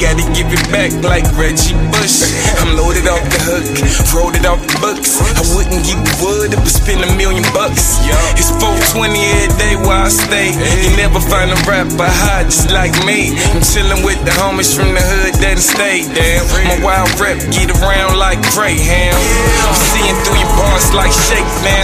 gotta give it back like Reggie Bush. I'm loaded off the hook, wrote it off the books. I wouldn't give the wood if I spend $1 million. It's 420 every day where I stay. You never find a rapper high just like me. I'm chillin' with the homies from the hood that stay. Damn, my wild rep get around like Greyhound. I'm seeing through your bars like shakedown.